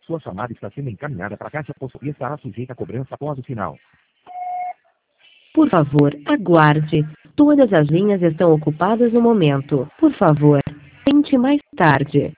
Sua chamada está sendo encaminhada para a caixa postal e estará sujeita a cobrança após o sinal. Por favor, aguarde. Todas as linhas estão ocupadas no momento. Por favor, tente mais tarde.